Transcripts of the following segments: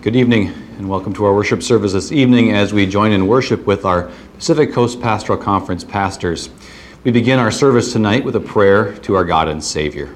Good evening and welcome to our worship service this evening as we join in worship with our Pacific Coast Pastoral Conference pastors. We begin our service tonight with a prayer to our God and Savior.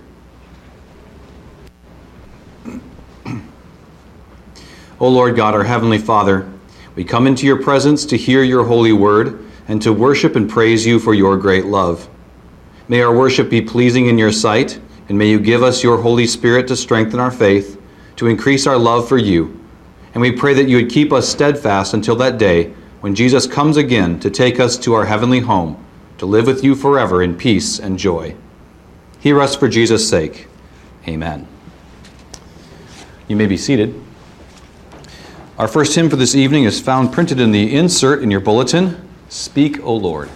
O Lord God, our Heavenly Father, we come into your presence to hear your holy word and to worship and praise you for your great love. May our worship be pleasing in your sight, and may you give us your Holy Spirit to strengthen our faith, to increase our love for you. And we pray that you would keep us steadfast until that day when Jesus comes again to take us to our heavenly home, to live with you forever in peace and joy. Hear us for Jesus' sake. Amen. You may be seated. Our first hymn for this evening is found printed in the insert in your bulletin, Speak, O Lord.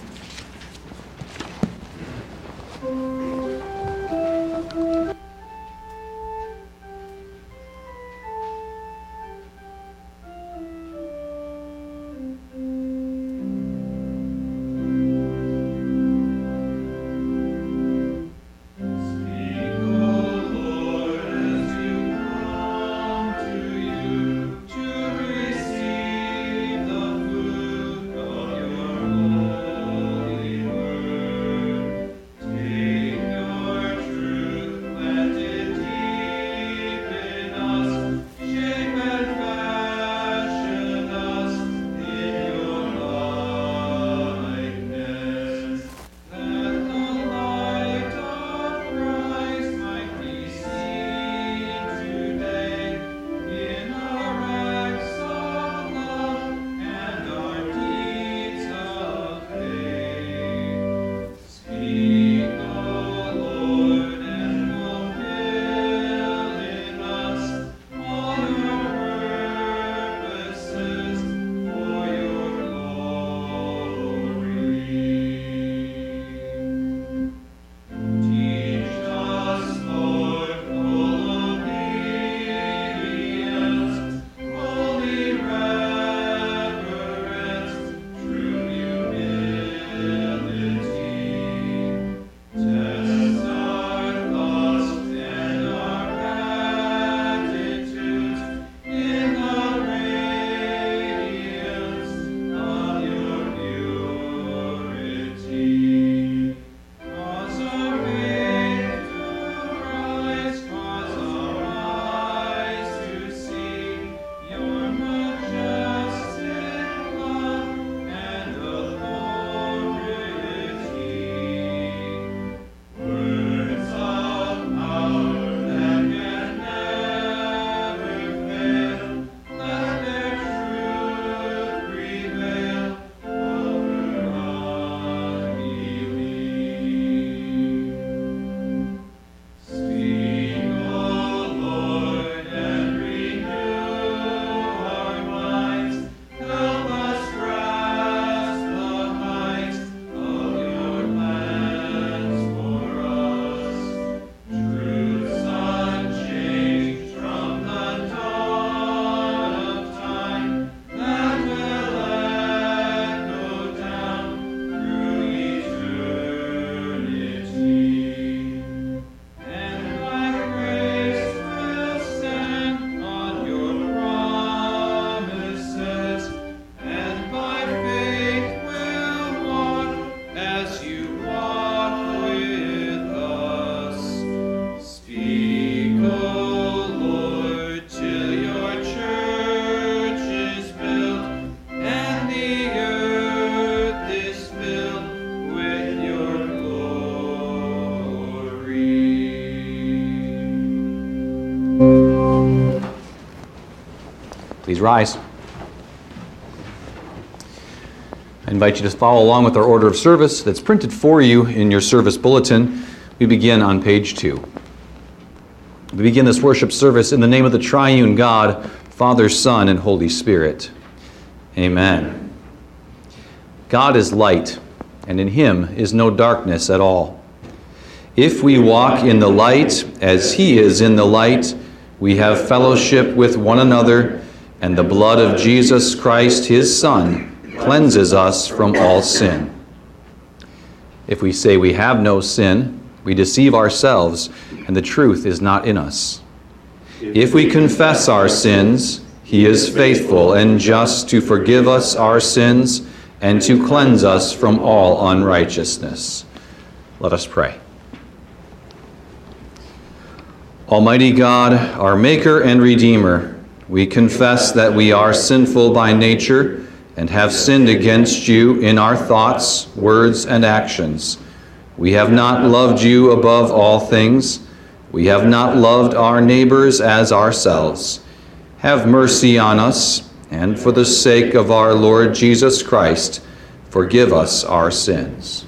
Please rise. I invite you to follow along with our order of service that's printed for you in your service bulletin. We begin on page 2. We begin this worship service in the name of the triune God, Father, Son, and Holy Spirit. Amen. God is light, and in him is no darkness at all. If we walk in the light as he is in the light, we have fellowship with one another, and the blood of Jesus Christ, his Son, cleanses us from all sin. If we say we have no sin, we deceive ourselves, and the truth is not in us. If we confess our sins, he is faithful and just to forgive us our sins and to cleanse us from all unrighteousness. Let us pray. Almighty God, our Maker and Redeemer, we confess that we are sinful by nature and have sinned against you in our thoughts, words, and actions. We have not loved you above all things. We have not loved our neighbors as ourselves. Have mercy on us, and for the sake of our Lord Jesus Christ, forgive us our sins.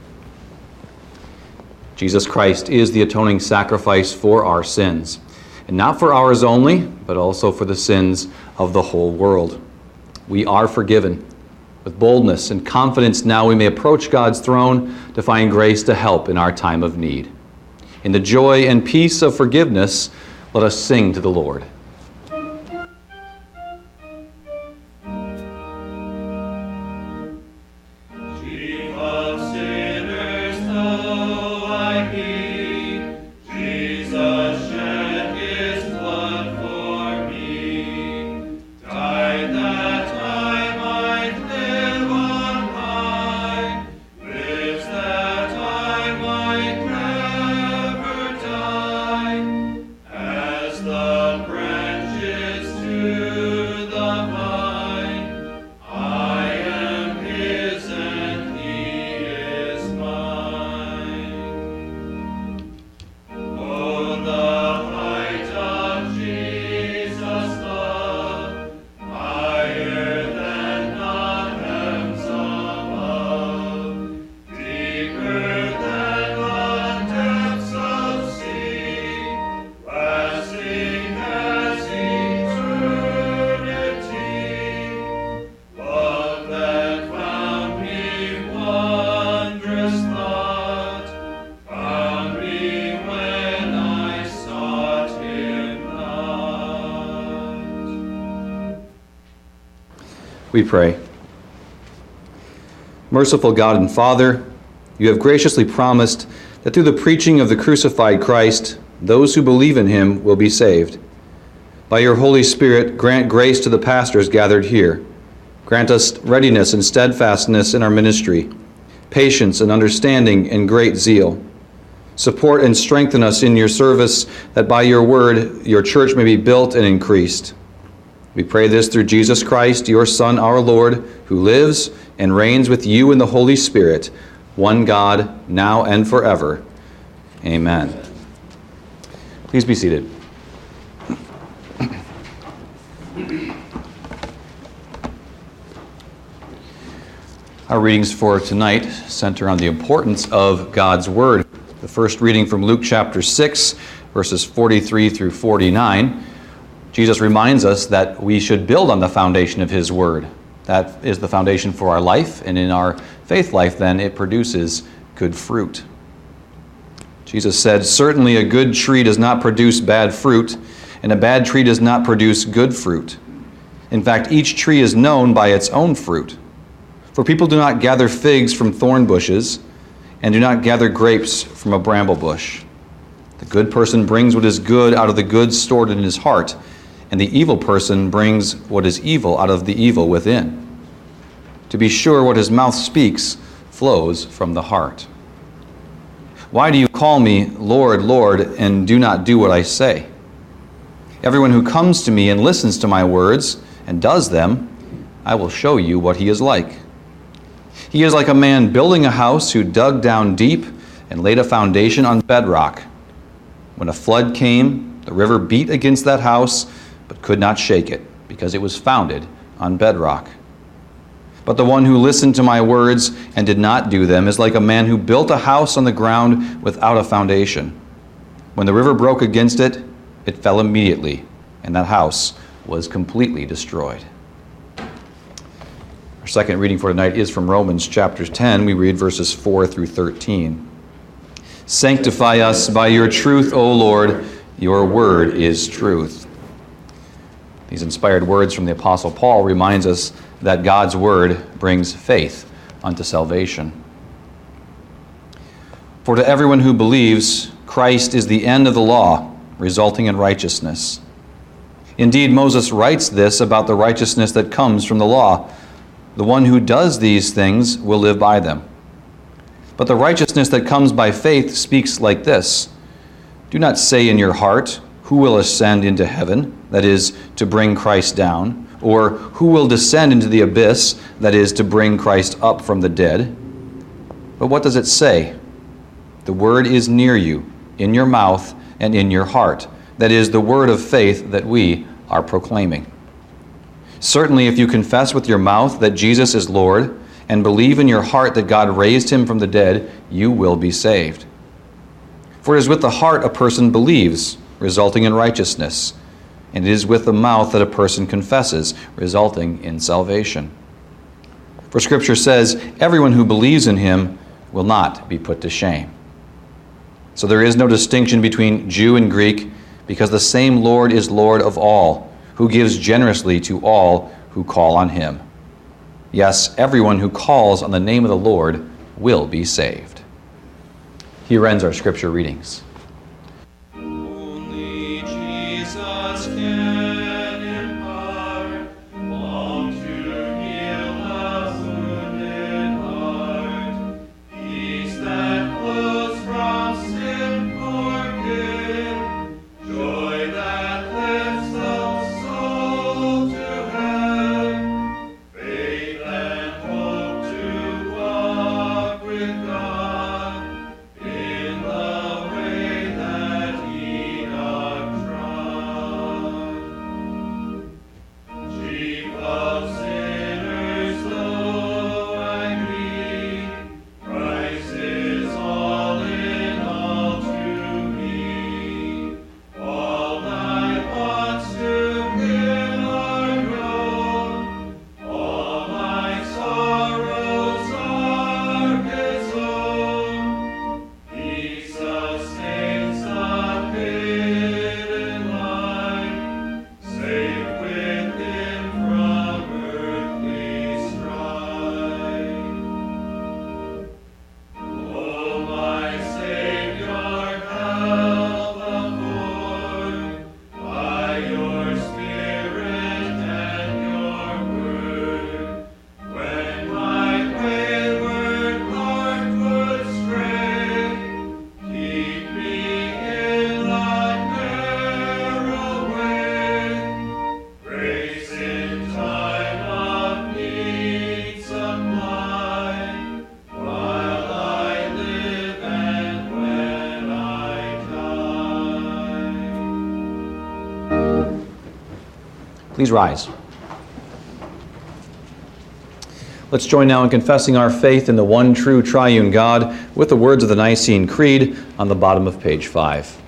Jesus Christ is the atoning sacrifice for our sins, and not for ours only, but also for the sins of the whole world. We are forgiven. With boldness and confidence now we may approach God's throne to find grace to help in our time of need. In the joy and peace of forgiveness, let us sing to the Lord. We pray. Merciful God and Father, you have graciously promised that through the preaching of the crucified Christ, those who believe in him will be saved. By your Holy Spirit, grant grace to the pastors gathered here. Grant us readiness and steadfastness in our ministry, patience and understanding and great zeal. Support and strengthen us in your service, that by your word your church may be built and increased. We pray this through Jesus Christ, your Son, our Lord, who lives and reigns with you in the Holy Spirit, one God, now and forever. Amen. Please be seated. Our readings for tonight center on the importance of God's Word. The first reading from Luke chapter 6, verses 43 through 49. Jesus reminds us that we should build on the foundation of his word. That is the foundation for our life, and in our faith life, then, it produces good fruit. Jesus said, "Certainly a good tree does not produce bad fruit, and a bad tree does not produce good fruit. In fact, each tree is known by its own fruit. For people do not gather figs from thorn bushes, and do not gather grapes from a bramble bush. The good person brings what is good out of the good stored in his heart, and the evil person brings what is evil out of the evil within. To be sure, what his mouth speaks flows from the heart. Why do you call me Lord, Lord, and do not do what I say? Everyone who comes to me and listens to my words and does them, I will show you what he is like. He is like a man building a house who dug down deep and laid a foundation on bedrock. When a flood came, the river beat against that house, but could not shake it, because it was founded on bedrock. But the one who listened to my words and did not do them is like a man who built a house on the ground without a foundation. When the river broke against it, it fell immediately, and that house was completely destroyed." Our second reading for tonight is from Romans chapter 10. We read verses 4 through 13. "Sanctify us by your truth, O Lord, your word is truth." These inspired words from the Apostle Paul reminds us that God's word brings faith unto salvation. "For to everyone who believes, Christ is the end of the law, resulting in righteousness. Indeed, Moses writes this about the righteousness that comes from the law. The one who does these things will live by them. But the righteousness that comes by faith speaks like this: do not say in your heart, who will ascend into heaven, that is, to bring Christ down, or who will descend into the abyss, that is, to bring Christ up from the dead. But what does it say? The word is near you, in your mouth and in your heart. That is, the word of faith that we are proclaiming. Certainly, if you confess with your mouth that Jesus is Lord and believe in your heart that God raised him from the dead, you will be saved. For it is with the heart a person believes, resulting in righteousness, and it is with the mouth that a person confesses, resulting in salvation. For Scripture says, everyone who believes in him will not be put to shame. So there is no distinction between Jew and Greek, because the same Lord is Lord of all, who gives generously to all who call on him. Yes, everyone who calls on the name of the Lord will be saved. Here ends our Scripture readings. Only Jesus can impart balm to heal a wounded heart, peace that flows from sin forgiven, joy that lifts the soul to heaven, faith and hope to walk with God in the way that Enoch trod. Chief of sinners, though I be, Christ is all in all to me. All my thoughts to him are known, all my sorrows are his own. He sustains the hidden life, safe within from earthly strife. O my Savior, help afford, by your Spirit and your word, when my wayward heart would stray, keep me in the narrow way. Grace in time of need supply, while I live and when I die. Please rise. Let's join now in confessing our faith in the one true triune God with the words of the Nicene Creed on the bottom of page 5.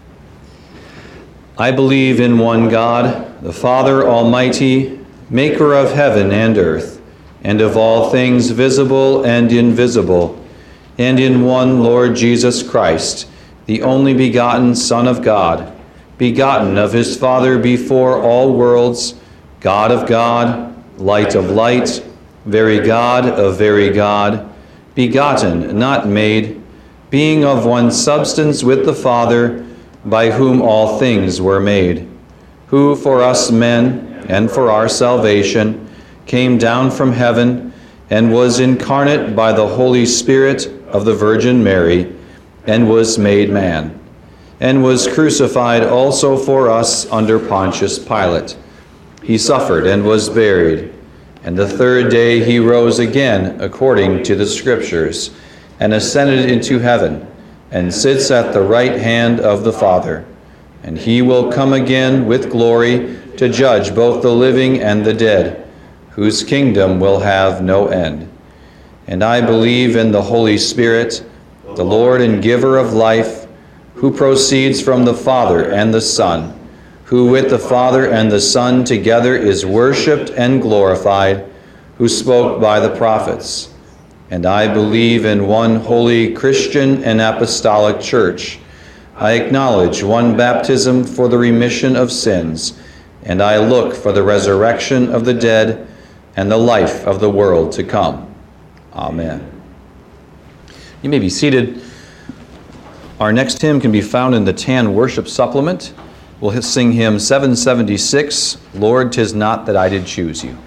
I believe in one God, the Father Almighty, maker of heaven and earth, and of all things visible and invisible, and in one Lord Jesus Christ, the only begotten Son of God, begotten of his Father before all worlds, God of God, light of light, very God of very God, begotten, not made, being of one substance with the Father, by whom all things were made, who for us men and for our salvation came down from heaven and was incarnate by the Holy Spirit of the Virgin Mary, and was made man, and was crucified also for us under Pontius Pilate. He suffered and was buried, and the third day he rose again according to the Scriptures, and ascended into heaven, and sits at the right hand of the Father. And he will come again with glory to judge both the living and the dead, whose kingdom will have no end. And I believe in the Holy Spirit, the Lord and giver of life, who proceeds from the Father and the Son, who with the Father and the Son together is worshipped and glorified, who spoke by the prophets. And I believe in one holy Christian and apostolic church. I acknowledge one baptism for the remission of sins, and I look for the resurrection of the dead and the life of the world to come. Amen. You may be seated. Our next hymn can be found in the Tan Worship Supplement. We'll sing hymn 776, Lord, 'Tis Not That I Did Choose You.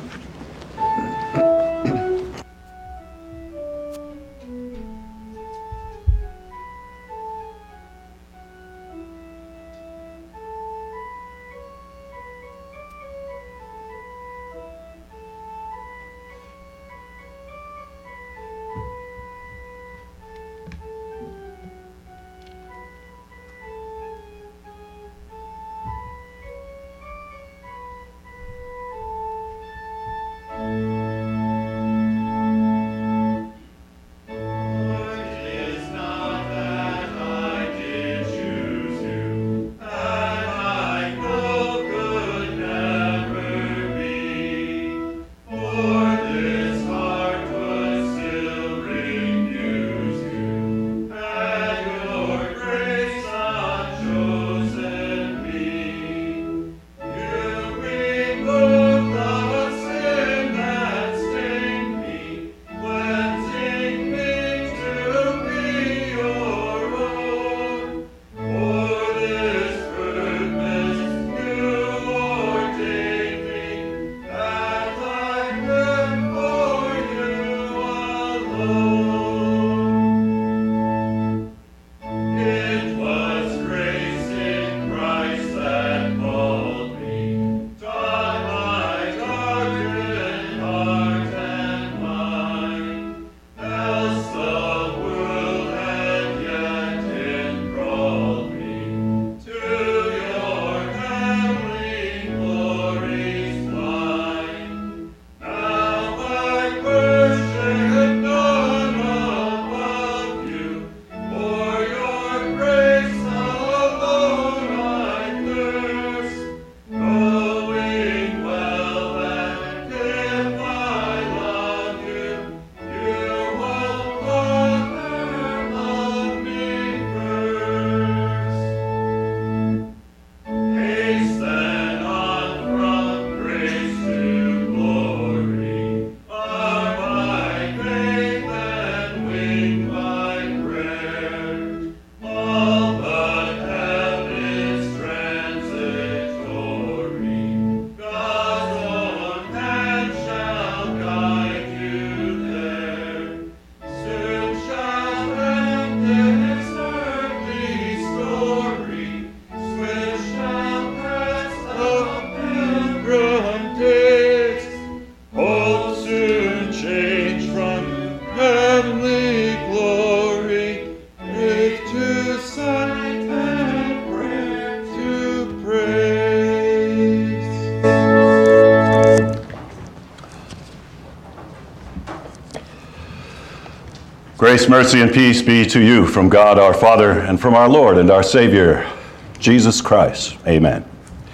Grace, mercy, and peace be to you from God our Father and from our Lord and our Savior, Jesus Christ. Amen.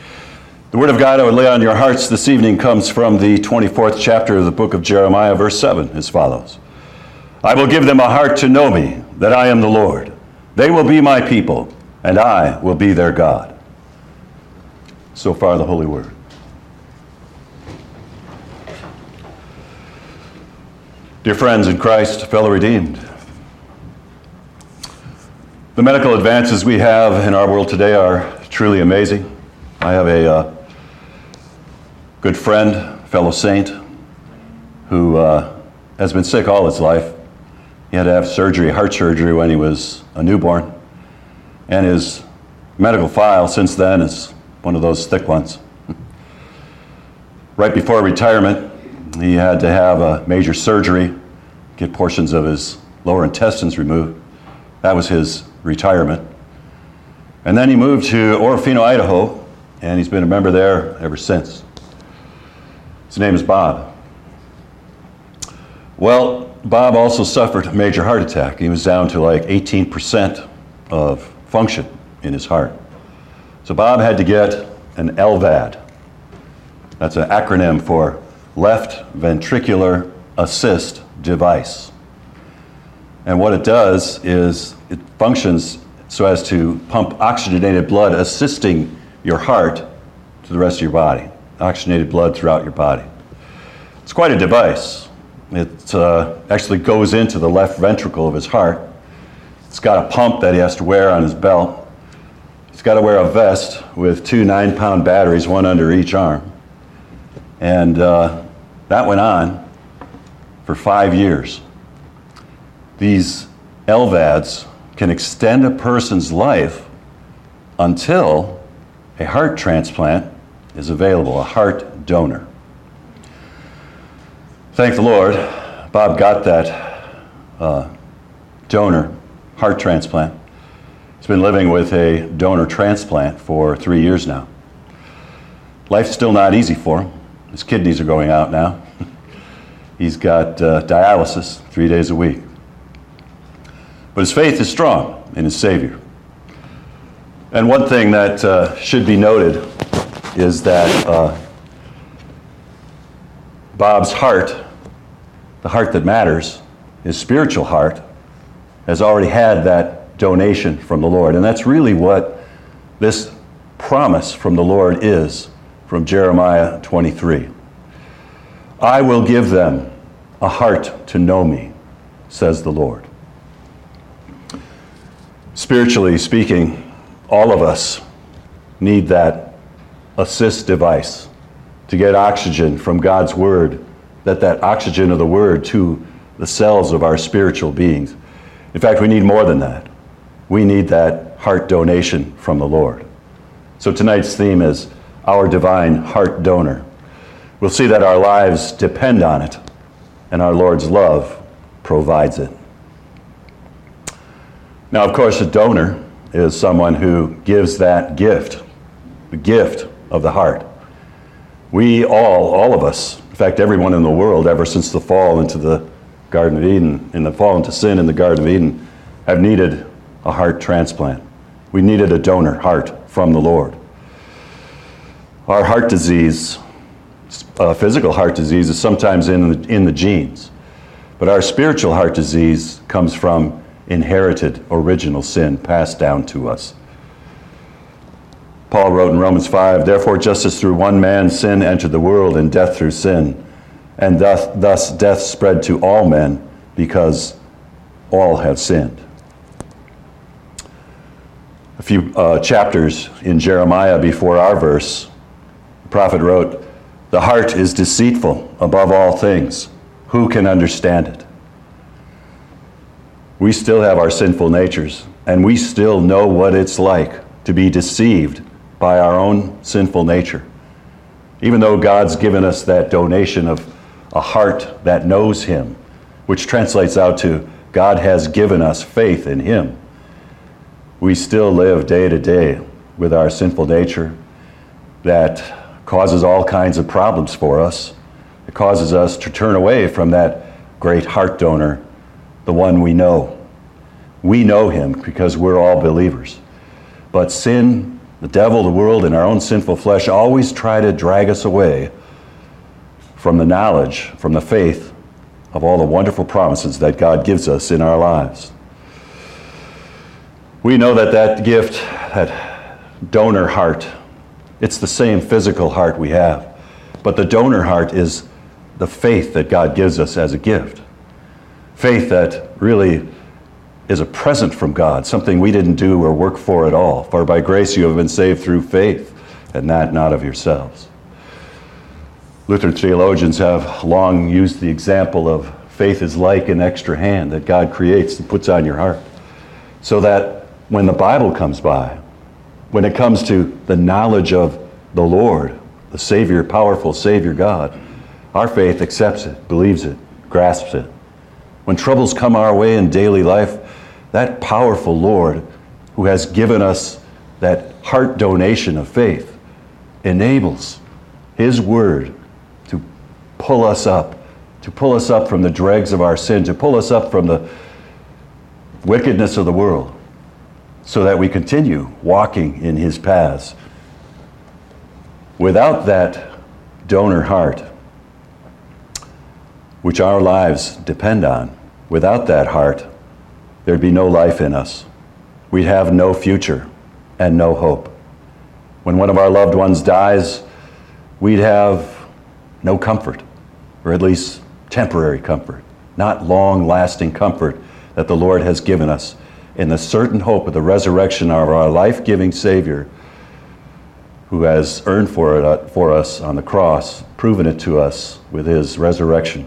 The word of God I would lay on your hearts this evening comes from the 24th chapter of the book of Jeremiah, verse 7, as follows. I will give them a heart to know me, that I am the Lord. They will be my people, and I will be their God. So far, the Holy Word. Dear friends in Christ, fellow redeemed, the medical advances we have in our world today are truly amazing. I have a good friend, fellow saint, who has been sick all his life. He had to have surgery, heart surgery, when he was a newborn. And his medical file since then is one of those thick ones. Right before retirement, he had to have a major surgery, get portions of his lower intestines removed. That was his retirement. And then he moved to Orofino, Idaho, and he's been a member there ever since. His name is Bob. Well, Bob also suffered a major heart attack. He was down to like 18% of function in his heart. So Bob had to get an LVAD. That's an acronym for Left Ventricular Assist Device. And what it does is it functions so as to pump oxygenated blood, assisting your heart to the rest of your body. Oxygenated blood throughout your body. It's quite a device. It actually goes into the left ventricle of his heart, It's got a pump that he has to wear on his belt. He's got to wear a vest with 2 9-pound batteries, one under each arm. And that went on for 5 years. These LVADs can extend a person's life until a heart transplant is available, a heart donor. Thank the Lord, Bob got that donor heart transplant. He's been living with a donor transplant for 3 years now. Life's still not easy for him. His kidneys are going out now. He's got dialysis 3 days a week. But his faith is strong in his Savior. And one thing that should be noted is that Bob's heart, the heart that matters, his spiritual heart, has already had that donation from the Lord. And that's really what this promise from the Lord is from Jeremiah 23. I will give them a heart to know me, says the Lord. Spiritually speaking, all of us need that assist device to get oxygen from God's Word, that oxygen of the Word to the cells of our spiritual beings. In fact, we need more than that. We need that heart donation from the Lord. So tonight's theme is our divine heart donor. We'll see that our lives depend on it, and our Lord's love provides it. Now, of course, a donor is someone who gives that gift, the gift of the heart. We all of us, in fact, everyone in the world, ever since the fall into the Garden of Eden, in the fall into sin in the Garden of Eden, have needed a heart transplant. We needed a donor heart from the Lord. Our heart disease, physical heart disease, is sometimes in the genes, but our spiritual heart disease comes from inherited original sin passed down to us. Paul wrote in Romans 5, therefore just as through one man sin entered the world, and death through sin, and thus death spread to all men because all have sinned. A few chapters in Jeremiah before our verse, the prophet wrote, the heart is deceitful above all things. Who can understand it? We still have our sinful natures, and we still know what it's like to be deceived by our own sinful nature. Even though God's given us that donation of a heart that knows Him, which translates out to God has given us faith in Him, we still live day to day with our sinful nature that causes all kinds of problems for us. It causes us to turn away from that great heart donor, the one we know. We know Him because we're all believers. But sin, the devil, the world, and our own sinful flesh always try to drag us away from the knowledge, from the faith of all the wonderful promises that God gives us in our lives. We know that gift, that donor heart, it's the same physical heart we have, but the donor heart is the faith that God gives us as a gift. Faith that really is a present from God, something we didn't do or work for at all. For by grace you have been saved through faith, and that not of yourselves. Lutheran theologians have long used the example of faith is like an extra hand that God creates and puts on your heart, so that when the Bible comes by, when it comes to the knowledge of the Lord, the Savior, powerful Savior God, our faith accepts it, believes it, grasps it. When troubles come our way in daily life, that powerful Lord who has given us that heart donation of faith enables His Word to pull us up from the dregs of our sin, to pull us up from the wickedness of the world, so that we continue walking in His paths. Without that donor heart, which our lives depend on, without that heart, there'd be no life in us. We'd have no future and no hope. When one of our loved ones dies, we'd have no comfort, or at least temporary comfort, not long-lasting comfort that the Lord has given us in the certain hope of the resurrection of our life-giving Savior, who has earned for us on the cross, proven it to us with his resurrection.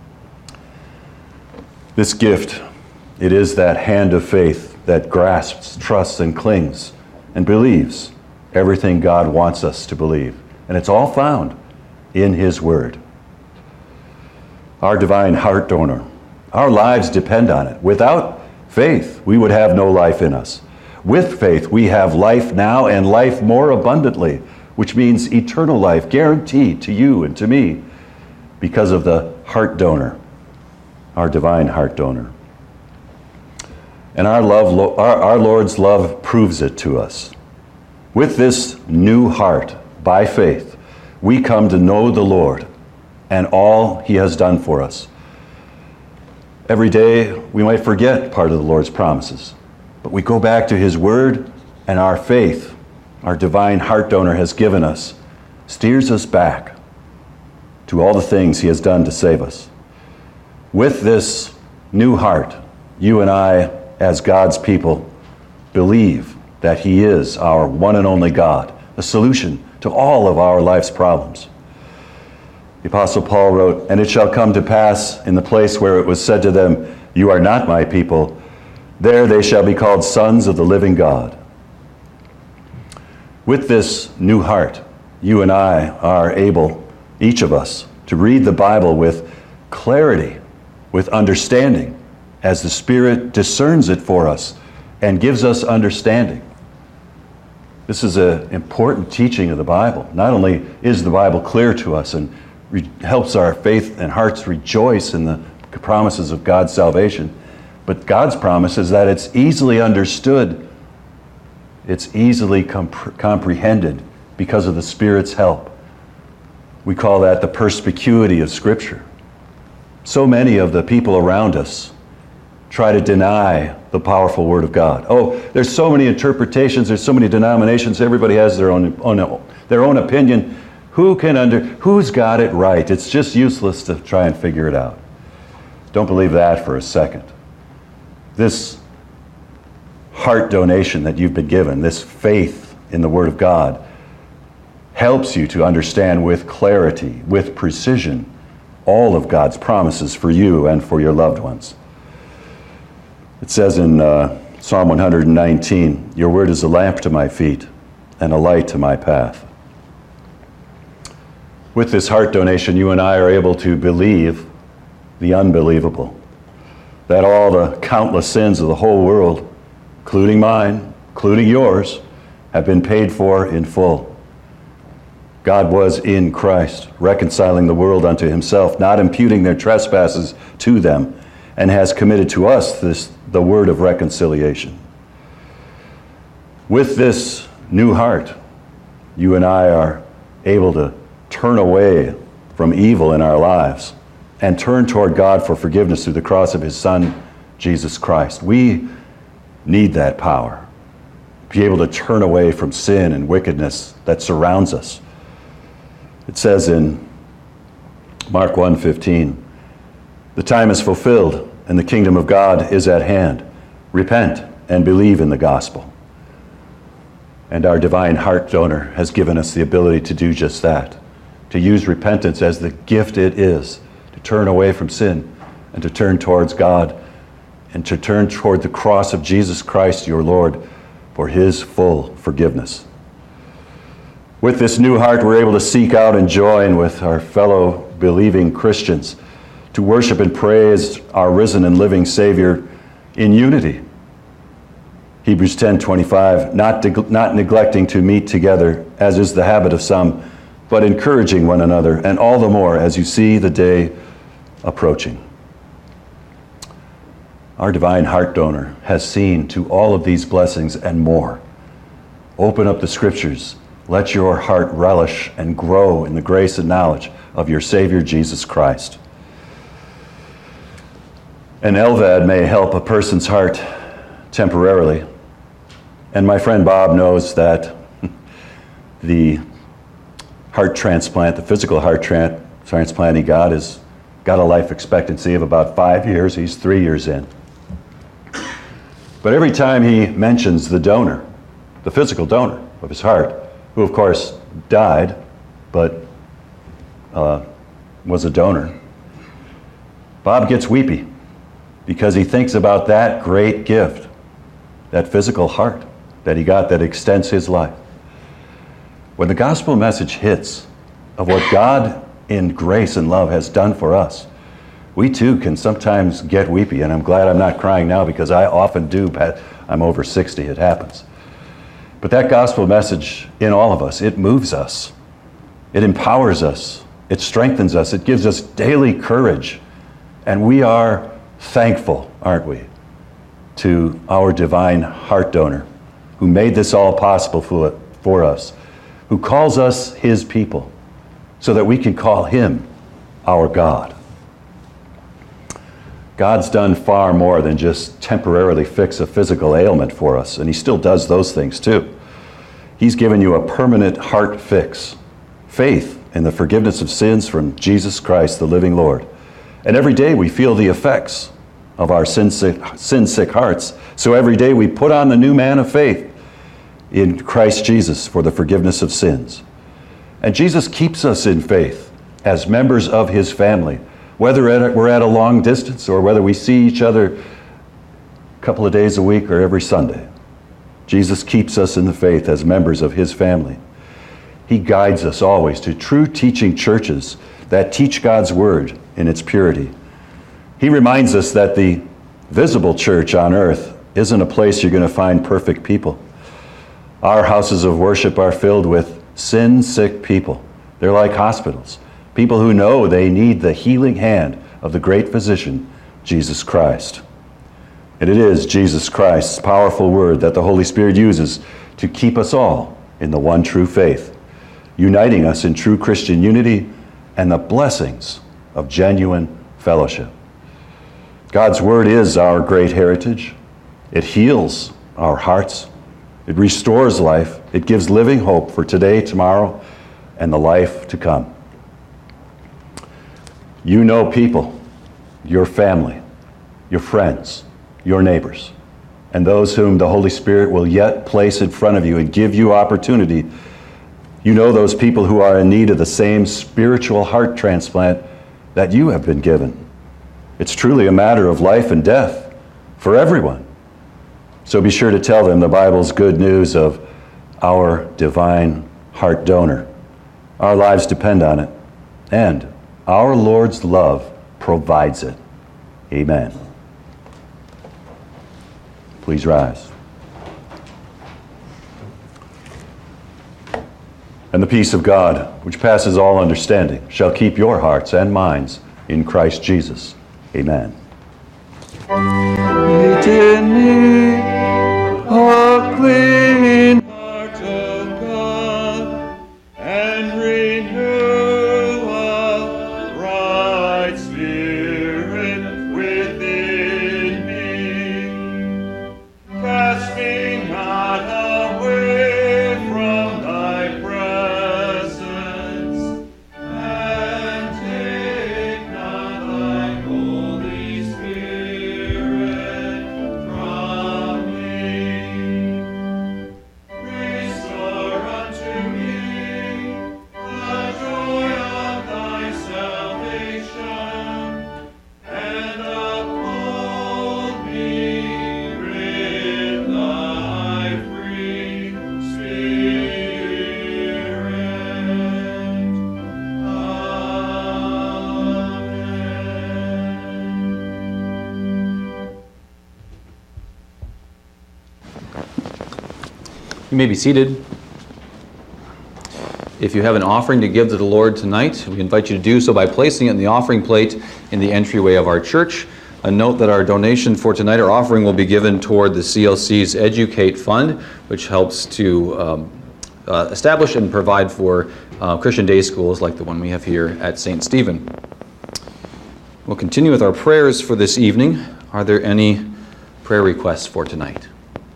This gift, it is that hand of faith that grasps, trusts, and clings, and believes everything God wants us to believe. And it's all found in his word. Our divine heart donor, our lives depend on it. Without faith, we would have no life in us. With faith, we have life now and life more abundantly, which means eternal life guaranteed to you and to me because of the heart donor, our divine heart donor. And our Lord's love proves it to us. With this new heart, by faith, we come to know the Lord and all he has done for us. Every day, we might forget part of the Lord's promises, but we go back to his word, and our faith, our divine heart donor has given us, steers us back to all the things he has done to save us. With this new heart, you and I, as God's people, believe that he is our one and only God, the solution to all of our life's problems. The Apostle Paul wrote, "And it shall come to pass in the place where it was said to them, 'You are not my people,' there they shall be called sons of the living God." With this new heart, you and I are able, each of us, to read the Bible with clarity, with understanding, as the Spirit discerns it for us and gives us understanding. This is an important teaching of the Bible. Not only is the Bible clear to us and helps our faith and hearts rejoice in the promises of God's salvation, but God's promise is that it's easily understood, it's easily comprehended because of the Spirit's help. We call that the perspicuity of Scripture. So many of the people around us try to deny the powerful Word of God. Oh, there's so many interpretations, there's so many denominations, everybody has their own opinion. Who's got it right? It's just useless to try and figure it out. Don't believe that for a second. This heart donation that you've been given, this faith in the Word of God, helps you to understand with clarity, with precision, all of God's promises for you and for your loved ones. It says in Psalm 119, "Your word is a lamp to my feet and a light to my path." With this heart donation, you and I are able to believe the unbelievable, that all the countless sins of the whole world, including mine, including yours, have been paid for in full. God was in Christ, reconciling the world unto himself, not imputing their trespasses to them, and has committed to us the word of reconciliation. With this new heart, you and I are able to turn away from evil in our lives and turn toward God for forgiveness through the cross of his Son, Jesus Christ. We need that power, be able to turn away from sin and wickedness that surrounds us. It says in Mark 1:15, "The time is fulfilled and the kingdom of God is at hand. Repent and believe in the gospel." And our divine heart donor has given us the ability to do just that, to use repentance as the gift it is, to turn away from sin and to turn towards God and to turn toward the cross of Jesus Christ, your Lord, for his full forgiveness. With this new heart, we're able to seek out and join with our fellow believing Christians to worship and praise our risen and living Savior in unity. Hebrews 10:25, not neglecting to meet together, as is the habit of some, but encouraging one another, and all the more as you see the day approaching. Our divine heart donor has seen to all of these blessings and more. Open up the Scriptures. Let your heart relish and grow in the grace and knowledge of your Savior, Jesus Christ. An LVAD may help a person's heart temporarily. And my friend Bob knows that the heart transplant, the physical heart transplant he got, has got a life expectancy of about 5 years. He's 3 years in. But every time he mentions the donor, the physical donor of his heart, who of course died, but was a donor, Bob gets weepy because he thinks about that great gift, that physical heart that he got that extends his life. When the gospel message hits of what God in grace and love has done for us, we too can sometimes get weepy, and I'm glad I'm not crying now because I often do. I'm over 60, it happens. But that gospel message in all of us, it moves us. It empowers us. It strengthens us. It gives us daily courage. And we are thankful, aren't we, to our divine heart donor who made this all possible for us, who calls us his people so that we can call him our God. God's done far more than just temporarily fix a physical ailment for us, and he still does those things too. He's given you a permanent heart fix, faith in the forgiveness of sins from Jesus Christ, the living Lord. And every day we feel the effects of our sin-sick hearts. So every day we put on the new man of faith in Christ Jesus for the forgiveness of sins. And Jesus keeps us in faith as members of his family, whether we're at a long distance or whether we see each other a couple of days a week or every Sunday. Jesus keeps us in the faith as members of his family. He guides us always to true teaching churches that teach God's word in its purity. He reminds us that the visible church on earth isn't a place you're going to find perfect people. Our houses of worship are filled with sin-sick people. They're like hospitals. People who know they need the healing hand of the great physician, Jesus Christ. And it is Jesus Christ's powerful word that the Holy Spirit uses to keep us all in the one true faith, uniting us in true Christian unity and the blessings of genuine fellowship. God's word is our great heritage. It heals our hearts. It restores life. It gives living hope for today, tomorrow, and the life to come. You know people, your family, your friends, your neighbors, and those whom the Holy Spirit will yet place in front of you and give you opportunity. You know those people who are in need of the same spiritual heart transplant that you have been given. It's truly a matter of life and death for everyone. So be sure to tell them the Bible's good news of our divine heart donor. Our lives depend on it, and our Lord's love provides it. Amen. Please rise. And the peace of God, which passes all understanding, shall keep your hearts and minds in Christ Jesus. Amen. Create in me a clean heart, O God, and renew a right spirit within me. Cast me not away from thy presence, and take not thy Holy Spirit from me. Restore unto me the joy of thy salvation, and uphold me with thy free Spirit. Amen. You may be seated. If you have an offering to give to the Lord tonight, we invite you to do so by placing it in the offering plate in the entryway of our church. A note that our donation for tonight, our offering, will be given toward the CLC's Educate Fund, which helps to establish and provide for Christian day schools like the one we have here at St. Stephen. We'll continue with our prayers for this evening. Are there any prayer requests for tonight?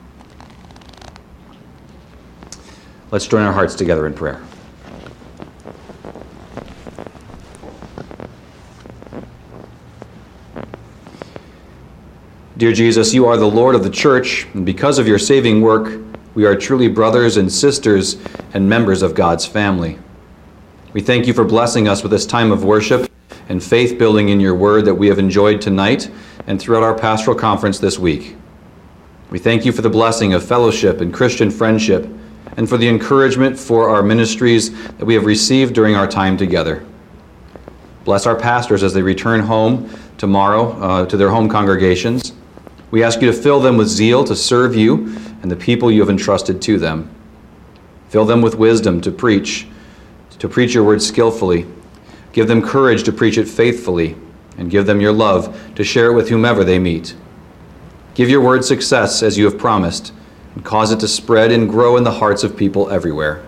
Let's join our hearts together in prayer. Dear Jesus, you are the Lord of the church, and because of your saving work, we are truly brothers and sisters and members of God's family. We thank you for blessing us with this time of worship and faith building in your word that we have enjoyed tonight and throughout our pastoral conference this week. We thank you for the blessing of fellowship and Christian friendship, and for the encouragement for our ministries that we have received during our time together. Bless our pastors as they return home tomorrow to their home congregations. We ask you to fill them with zeal to serve you and the people you have entrusted to them. Fill them with wisdom to preach your word skillfully. Give them courage to preach it faithfully, and give them your love to share it with whomever they meet. Give your word success as you have promised, and cause it to spread and grow in the hearts of people everywhere.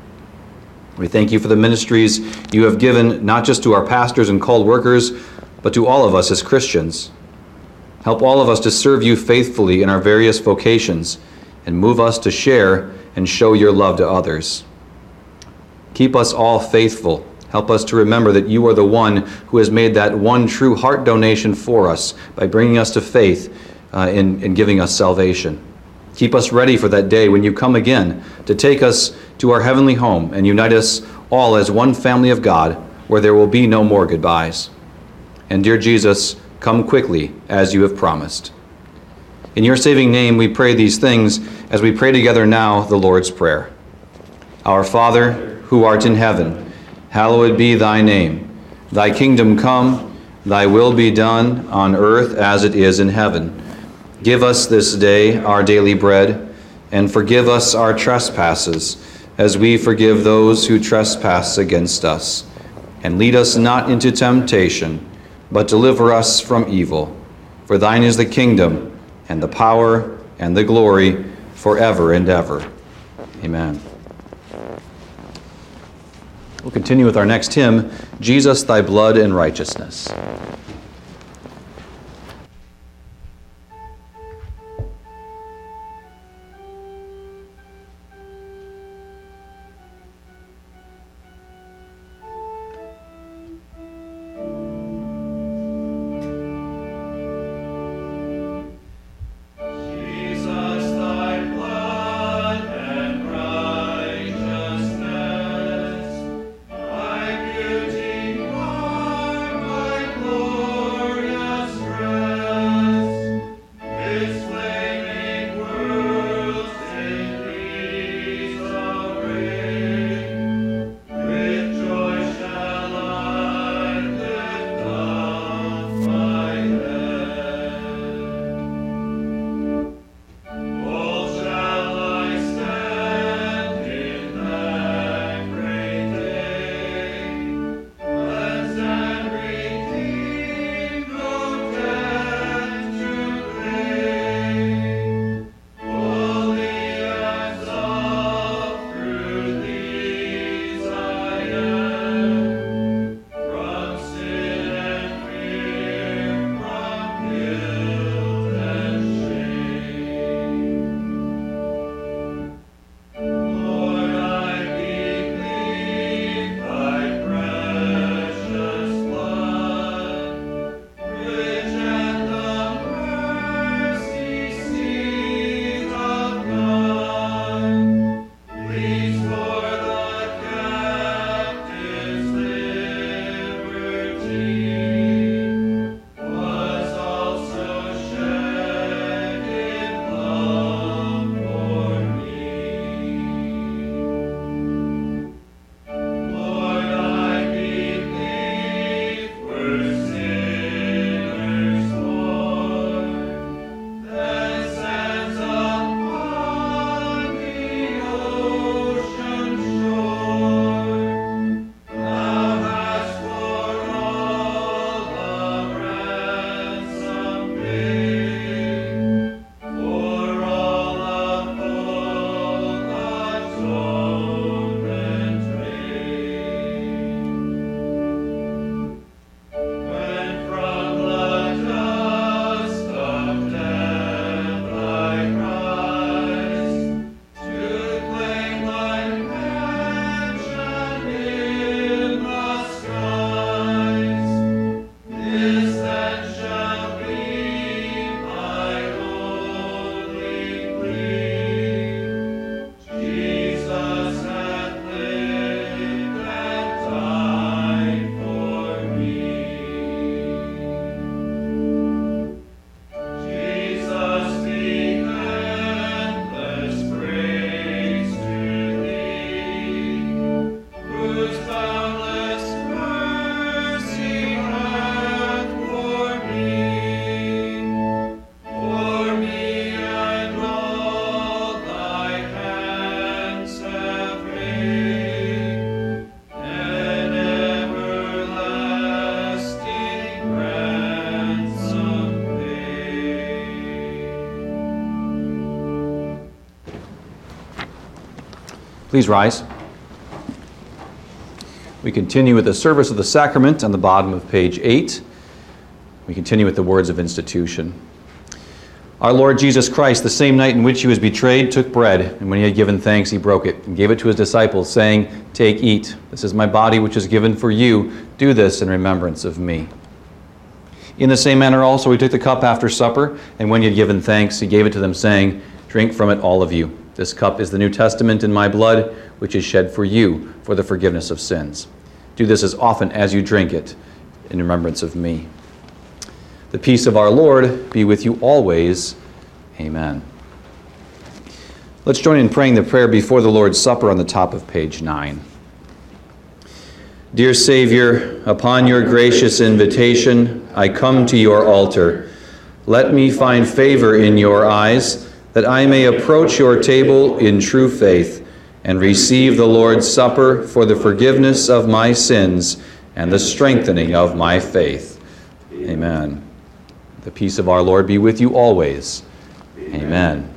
We thank you for the ministries you have given, not just to our pastors and called workers, but to all of us as Christians. Help all of us to serve you faithfully in our various vocations, and move us to share and show your love to others. Keep us all faithful. Help us to remember that you are the one who has made that one true heart donation for us by bringing us to faith in giving us salvation. Keep us ready for that day when you come again to take us to our heavenly home and unite us all as one family of God, where there will be no more goodbyes. And dear Jesus, come quickly as you have promised. In your saving name we pray these things as we pray together now the Lord's Prayer. Our Father, who art in heaven, hallowed be thy name. Thy kingdom come, thy will be done on earth as it is in heaven. Give us this day our daily bread, and forgive us our trespasses, as we forgive those who trespass against us. And lead us not into temptation, but deliver us from evil. For thine is the kingdom, and the power, and the glory, forever and ever. Amen. We'll continue with our next hymn, Jesus, Thy Blood and Righteousness. Glory. Please rise. We continue with the service of the sacrament on the bottom of page 8. We continue with the words of institution. Our Lord Jesus Christ, the same night in which he was betrayed, took bread, and when he had given thanks, he broke it and gave it to his disciples, saying, "Take, eat. This is my body, which is given for you. Do this in remembrance of me." In the same manner also he took the cup after supper, and when he had given thanks, he gave it to them, saying, "Drink from it, all of you. This cup is the New Testament in my blood, which is shed for you for the forgiveness of sins. Do this as often as you drink it in remembrance of me." The peace of our Lord be with you always. Amen. Let's join in praying the prayer before the Lord's Supper on the top of page 9. Dear Savior, upon your gracious invitation, I come to your altar. Let me find favor in your eyes, that I may approach your table in true faith and receive the Lord's Supper for the forgiveness of my sins and the strengthening of my faith. Amen. The peace of our Lord be with you always. Amen.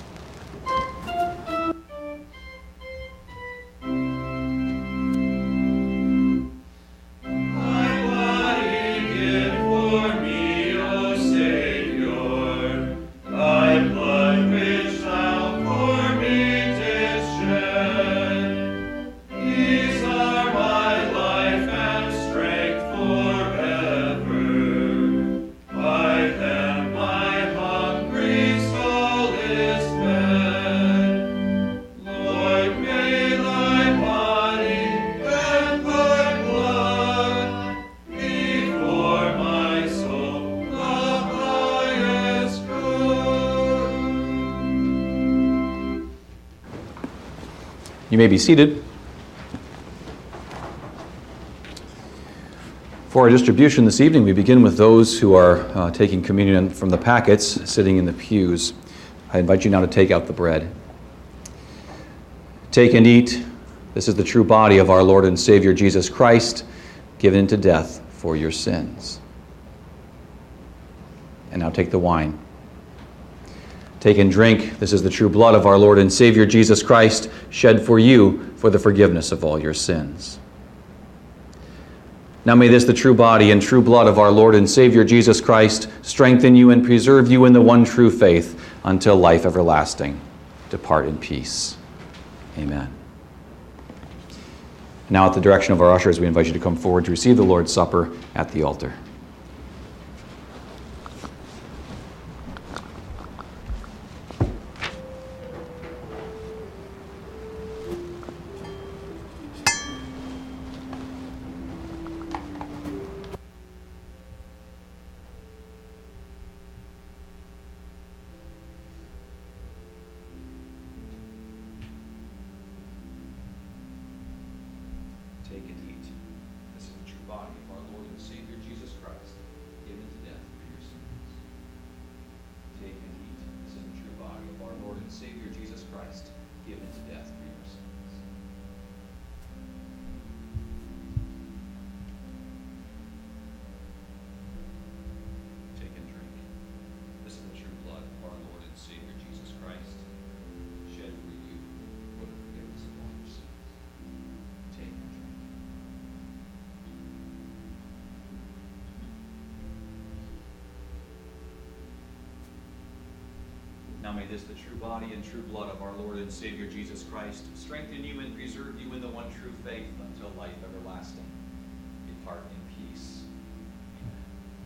You may be seated. For our distribution this evening, we begin with those who are taking communion from the packets, sitting in the pews. I invite you now to take out the bread. Take and eat. This is the true body of our Lord and Savior Jesus Christ, given to death for your sins. And now take the wine. Take and drink. This is the true blood of our Lord and Savior Jesus Christ, shed for you for the forgiveness of all your sins. Now may this, the true body and true blood of our Lord and Savior Jesus Christ, strengthen you and preserve you in the one true faith until life everlasting. Depart in peace. Amen. Now at the direction of our ushers, we invite you to come forward to receive the Lord's Supper at the altar. Take and eat. This is the true body of our Lord and Savior Jesus Christ, given to death for your sins. Take and eat. This is the true body of our Lord and Savior Jesus Christ, given to death for your sins. Take and drink. This is the true blood of our Lord and Savior Jesus Christ, shed for you for the forgiveness of all your sins. Take and drink. Now may this, the true body and true blood of our Lord and Savior Jesus Christ, strengthen you and preserve you in the one true faith until life everlasting. Depart in peace. Amen.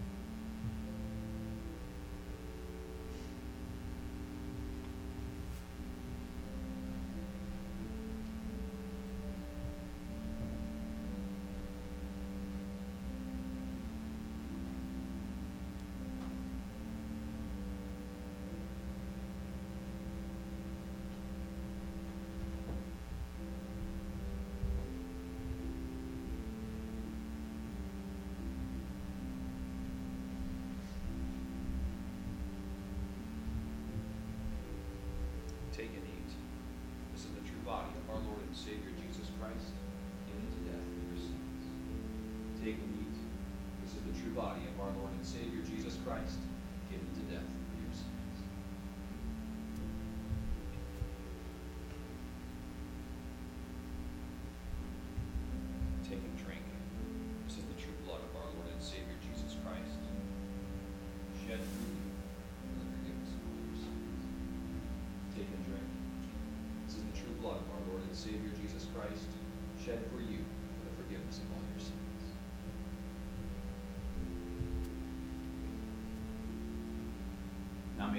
Take and eat. This is the true body of our Lord and Savior Jesus Christ, given to death for your sins. Take and eat. This is the true body of our Lord and Savior Jesus Christ, given to death for your sins.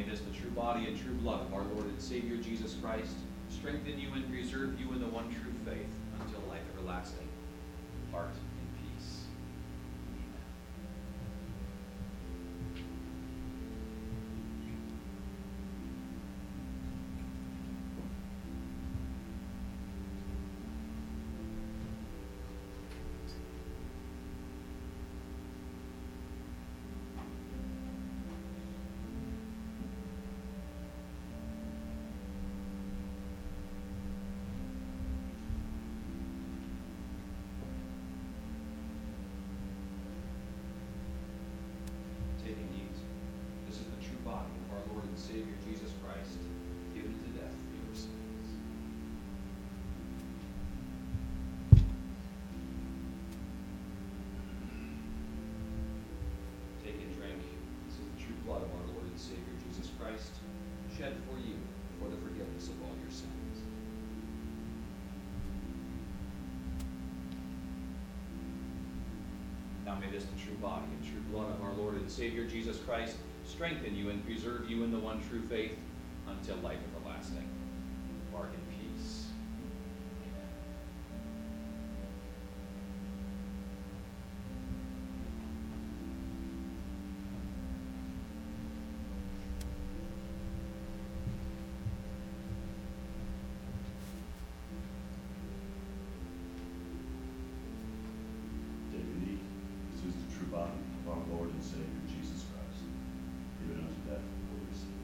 this, the true body and true blood of our Lord and Savior Jesus Christ, strengthen you and preserve you in the one true faith until life everlasting. Depart in peace. Savior Jesus Christ, given to death for your sins. Take and drink. This is the true blood of our Lord and Savior Jesus Christ, shed for you for the forgiveness of all your sins. Now may this, the true body and true blood of our Lord and Savior Jesus Christ, strengthen you and preserve you in the one true faith until life everlasting. Depart in peace. Amen. Take and eat. This is the true body of our Lord and Savior Jesus Christ, given unto death for your sins.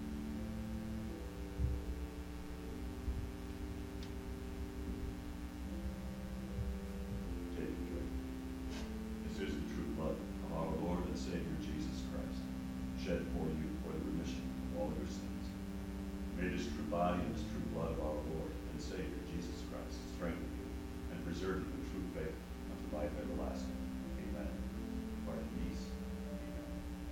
Take and drink. This is the true blood of our Lord and Savior Jesus Christ, shed for you for the remission of all your sins. May this true body and this true blood of our Lord and Savior Jesus Christ strengthen you and preserve you in true faith unto life everlasting. Amen. Depart in peace. Amen.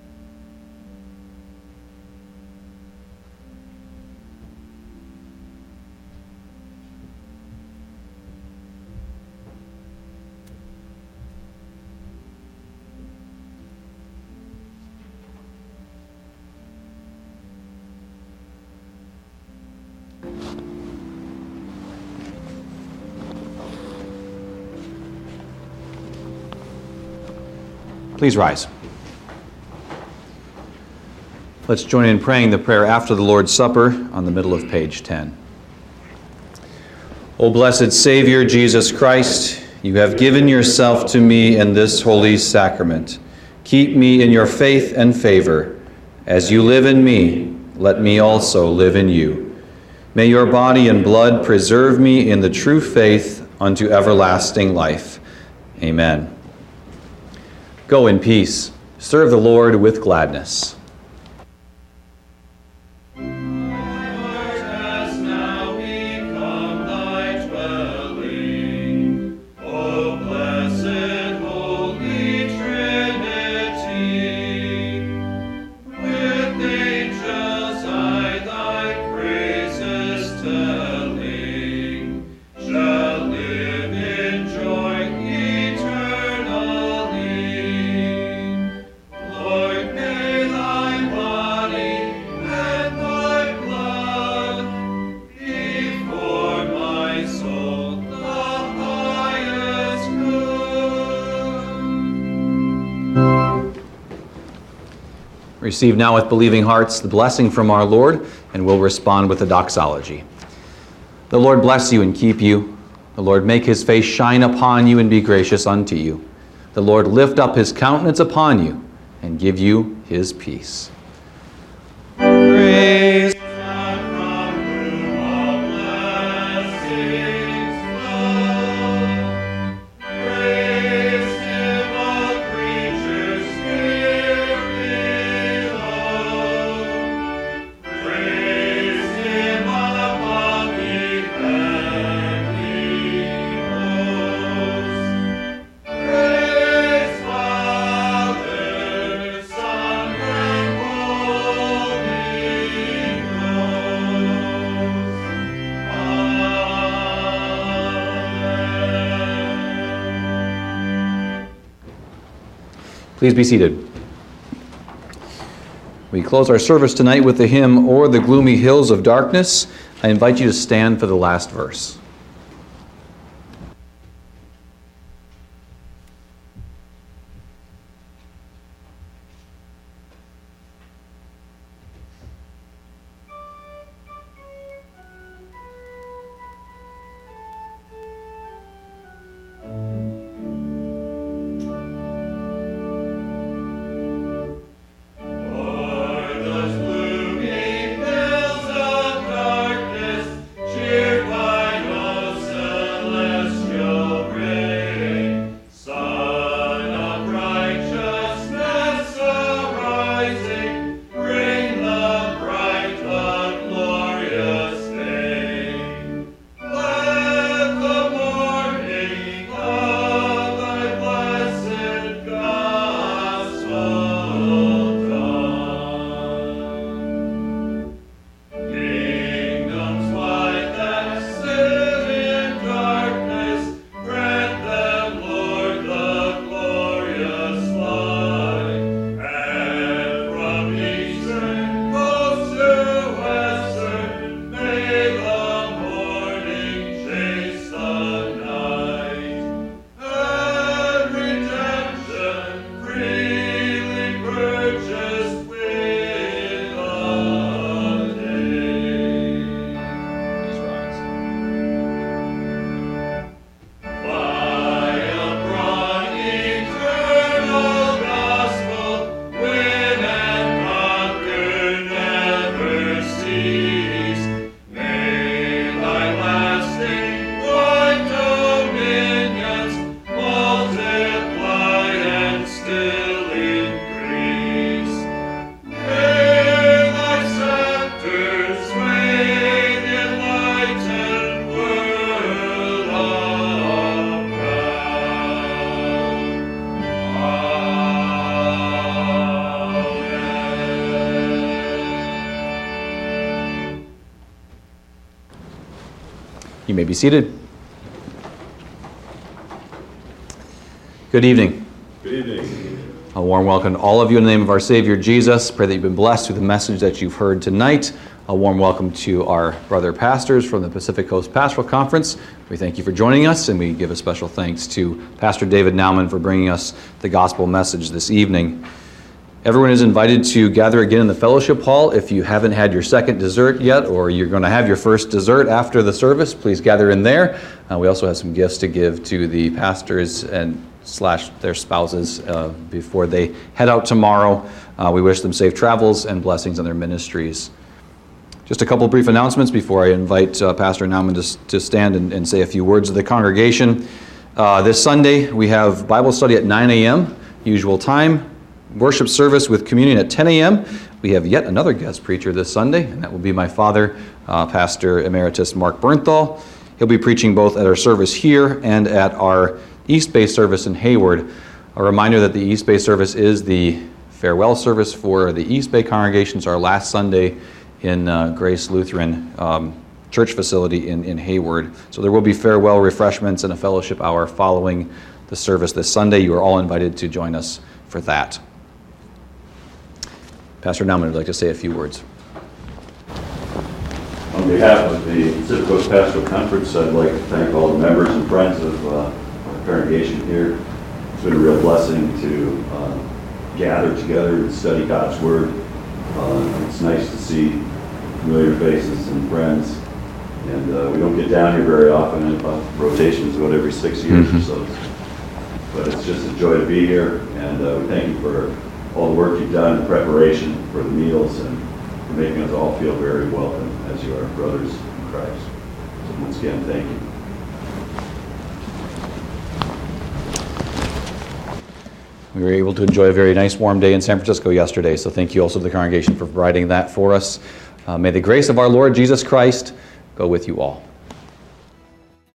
Please rise. Let's join in praying the prayer after the Lord's Supper on the middle of page 10. O blessed Savior Jesus Christ, you have given yourself to me in this holy sacrament. Keep me in your faith and favor. As you live in me, let me also live in you. May your body and blood preserve me in the true faith unto everlasting life. Amen. Go in peace. Serve the Lord with gladness. Receive now with believing hearts the blessing from our Lord, and we'll respond with the doxology. The Lord bless you and keep you. The Lord make his face shine upon you and be gracious unto you. The Lord lift up his countenance upon you and give you his peace. Praise Please be seated. We close our service tonight with the hymn, "O'er the Gloomy Hills of Darkness." I invite you to stand for the last verse. You may be seated. Good evening. Good evening. A warm welcome to all of you in the name of our Savior Jesus. Pray that you've been blessed through the message that you've heard tonight. A warm welcome to our brother pastors from the Pacific Coast Pastoral Conference. We thank you for joining us, and we give a special thanks to Pastor David Nauman for bringing us the gospel message this evening. Everyone is invited to gather again in the fellowship hall. If you haven't had your second dessert yet, or you're going to have your first dessert after the service, please gather in there. We also have some gifts to give to the pastors and / their spouses before they head out tomorrow. We wish them safe travels and blessings on their ministries. Just a couple brief announcements before I invite Pastor Nauman to stand and say a few words to the congregation. This Sunday we have Bible study at 9 a.m., usual time. Worship service with communion at 10 a.m. We have yet another guest preacher this Sunday, and that will be my father, Pastor Emeritus Mark Bernthal. He'll be preaching both at our service here and at our East Bay service in Hayward. A reminder that the East Bay service is the farewell service for the East Bay congregations, our last Sunday in Grace Lutheran Church facility in Hayward. So there will be farewell refreshments and a fellowship hour following the service this Sunday. You are all invited to join us for that. Pastor Nauman would like to say a few words. On behalf of the Pacific Coast Pastoral Conference, I'd like to thank all the members and friends of our congregation here. It's been a real blessing to gather together and study God's Word. It's nice to see familiar faces and friends. And we don't get down here very often. Rotations about every 6 years or so. But it's just a joy to be here. And we thank you for all the work you've done in preparation for the meals and for making us all feel very welcome as you are brothers in Christ. So once again, thank you. We were able to enjoy a very nice warm day in San Francisco yesterday, so thank you also to the congregation for providing that for us. May the grace of our Lord Jesus Christ go with you all.